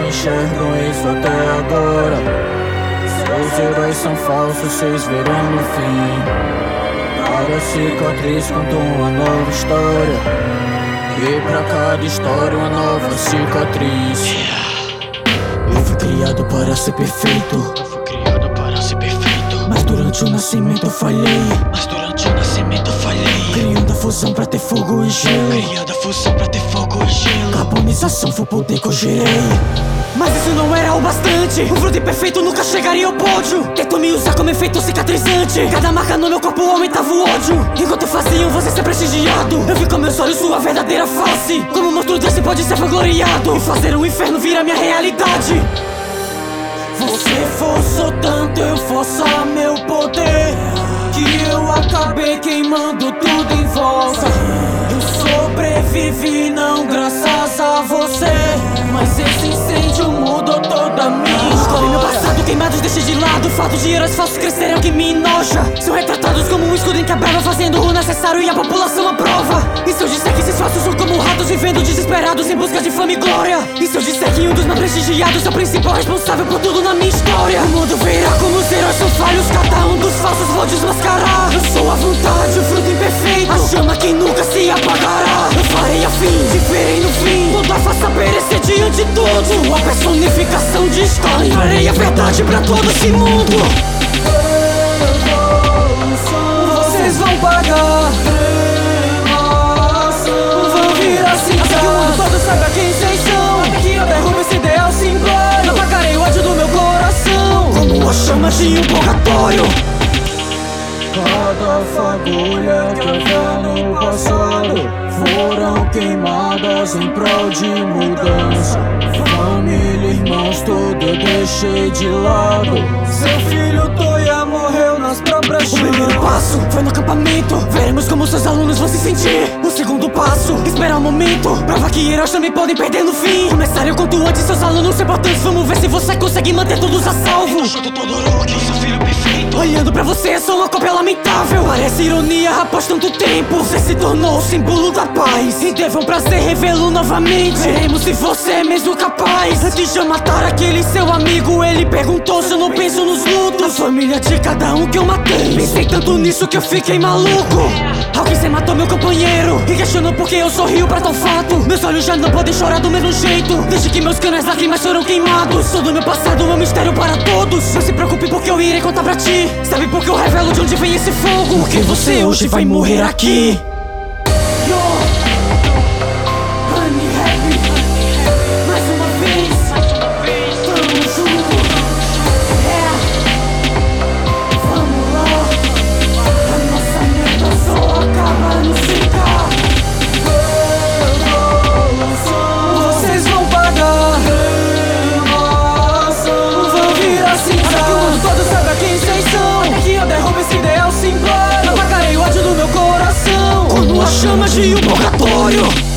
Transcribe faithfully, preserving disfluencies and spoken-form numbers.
enxergam isso até agora. Seus heróis são falsos, cês verão no fim. Cada cicatriz conta uma nova história, e pra cada história uma nova cicatriz. Eu fui criado para ser perfeito, Eu fui criado para ser perfeito, mas durante o nascimento eu falhei. mas durante o nascimento eu falhei. Criando a fusão pra ter fogo e gelo. Criando a fusão pra ter fogo e gelo. Carbonização foi o poder que eu gerei. Mas isso não era o bastante. O fruto imperfeito nunca chegaria ao pódio. Tentou me usar como efeito cicatrizante. Cada marca no meu corpo aumentava o ódio. Enquanto faziam você ser prestigiado, eu vi com meus olhos sua verdadeira face. Como um monstro desse pode ser vangloriado e fazer o inferno virar minha realidade. Você forçou tanto, eu forçar meu poder, que eu acabei queimando tudo em volta. Eu sobrevivi não graças a você, mas esse incêndio mudou toda a minha história. Meu passado queimados deixei de lado. O fato de heróis falsos crescerem é o que me enoja. São retratados como um escudo em quebra, fazendo o necessário e a população aprova. E se eu disser que esses falsos são como ratos vivendo desesperados em busca de fama e glória? E se eu disser que um dos mais prestigiados é o principal responsável por tudo na minha história? O mundo verá como os heróis são falhos, cada um dos falsos vou desmascarar. Eu sou a vontade, o fruto imperfeito, a chama que nunca se apagará. Eu farei a fim, viverei no fim, toda a faça perecer diante de tudo. A personificação de história, farei a verdade pra todo esse mundo. Vocês vão pagar, vão virar cinza, até que o mundo todo saiba quem vocês são. Até que eu derrubo esse ideal simplório, apagarei o ódio do meu coração como a chama de um purgatório. Cada fagulha que havia no passado foram queimadas em prol de mudança. Família, irmãos, tudo eu deixei de lado. Seu filho Toya morreu nas próprias chamas. O primeiro passo foi no acampamento, veremos como seus alunos vão se sentir. O segundo passo, esperar o momento, prova que heróis também podem perder no fim. Começar eu conto antes seus alunos ser importantes. Vamos ver se você consegue manter todos a salvo. Shoto Todoroki, seu filho perfeito. Olhando pra você, é só uma cópia lamentável. Parece ironia após tanto tempo. Você se tornou o símbolo da paz, e teve um prazer revê-lo novamente. Veremos se você é mesmo capaz. Antes de eu matar aquele seu amigo, ele perguntou se eu não penso nos lutos. A família de cada um que eu matei, pensei tanto nisso que eu fiquei maluco. Alguém se matou meu companheiro e questionou por que eu sorrio pra tal fato. Meus olhos já não podem chorar do mesmo jeito, desde que meus canos lágrimas foram queimados. Todo meu passado é um mistério para todos. Não se preocupe porque eu irei contar pra ti. Sabe por que eu revelo de onde vem esse fogo? Porque você hoje vai morrer aqui. Chama de um purgatório.